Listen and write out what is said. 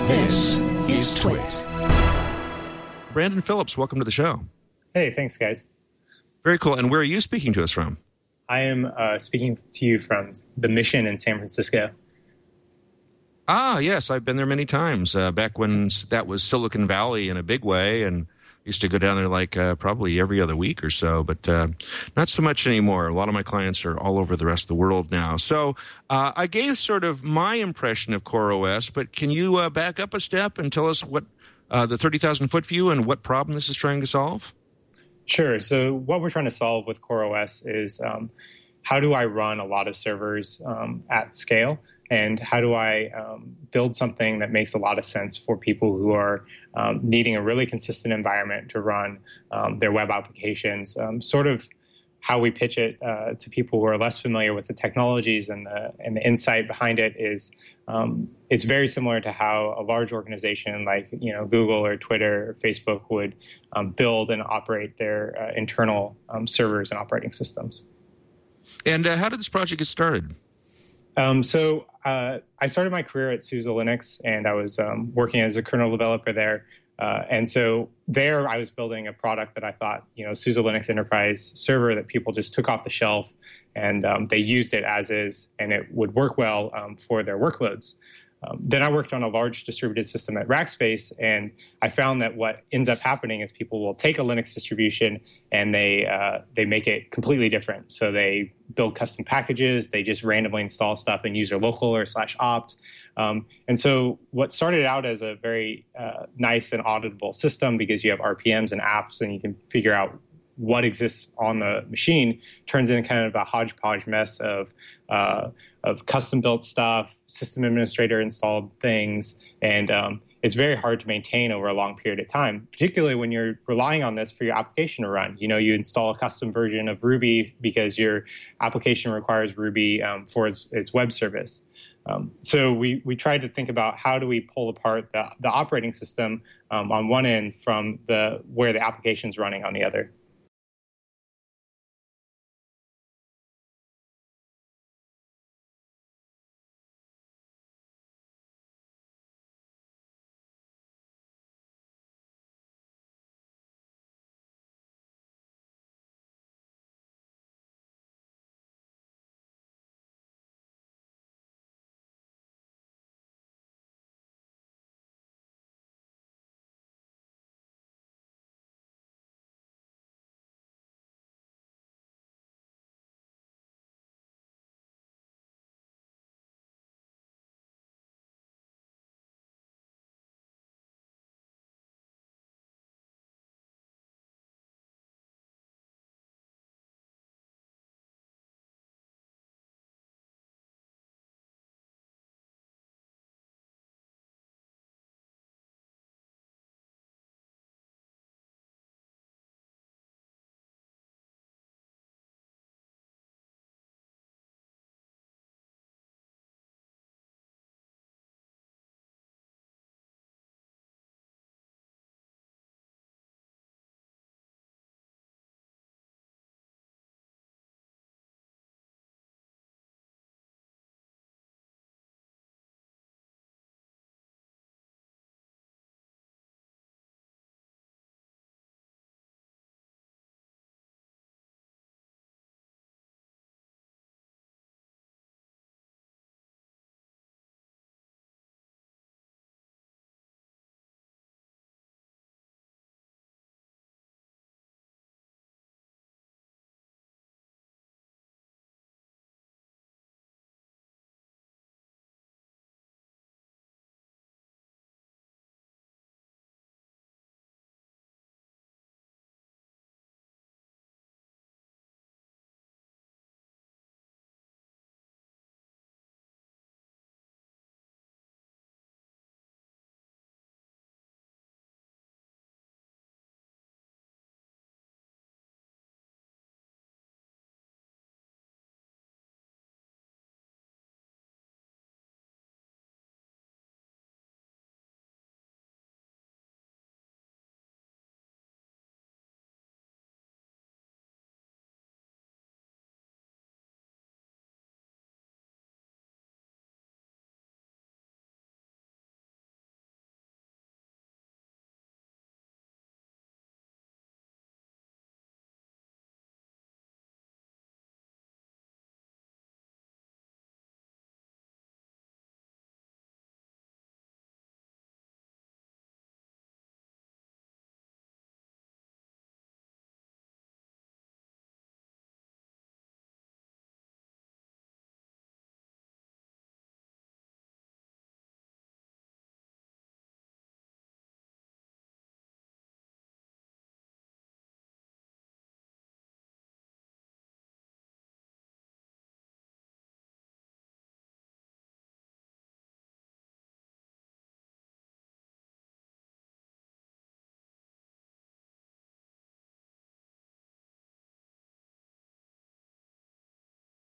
This is Twit. Brandon Phillips, welcome to the show. Hey, thanks, guys. Very cool. And where are you speaking to us from? I am speaking to you from the Mission in San Francisco. Ah, yes, I've been there many times, back when that was Silicon Valley in a big way, and used to go down there like probably every other week or so, but not so much anymore. A lot of my clients are all over the rest of the world now. So I gave sort of my impression of CoreOS, but can you back up a step and tell us what the 30,000-foot view and what problem this is trying to solve? Sure. So what we're trying to solve with CoreOS is how do I run a lot of servers at scale? And how do I build something that makes a lot of sense for people who are needing a really consistent environment to run their web applications? Sort of how we pitch it to people who are less familiar with the technologies and the insight behind it is it's very similar to how a large organization like Google or Twitter or Facebook would build and operate their internal servers and operating systems. And how did this project get started? So I started my career at SUSE Linux, and I was working as a kernel developer there. And so there I was building a product that I thought, SUSE Linux Enterprise server that people just took off the shelf, and they used it as is, and it would work well for their workloads. Then I worked on a large distributed system at Rackspace, and I found that what ends up happening is people will take a Linux distribution and they make it completely different. So they build custom packages, they just randomly install stuff in user local or /opt. And so what started out as a very nice and auditable system, because you have RPMs and apps and you can figure out what exists on the machine, turns into kind of a hodgepodge mess of custom-built stuff, system administrator installed things, and it's very hard to maintain over a long period of time, particularly when you're relying on this for your application to run. You install a custom version of Ruby because your application requires Ruby for its web service. So we tried to think about how do we pull apart the operating system on one end from where the application's running on the other.